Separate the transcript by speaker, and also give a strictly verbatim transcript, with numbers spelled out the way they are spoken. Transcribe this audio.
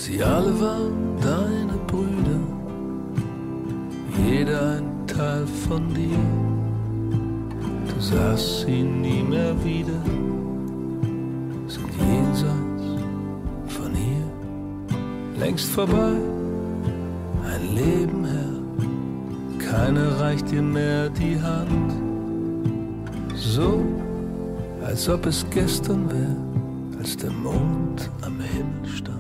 Speaker 1: Sie alle waren deine Brüder, jeder ein Teil von dir. Du sahst sie nie mehr wieder, sind jenseits von hier, längst vorbei, ein Leben her, keiner reicht dir mehr die Hand. So, als ob es gestern wär, als der Mond am Himmel stand.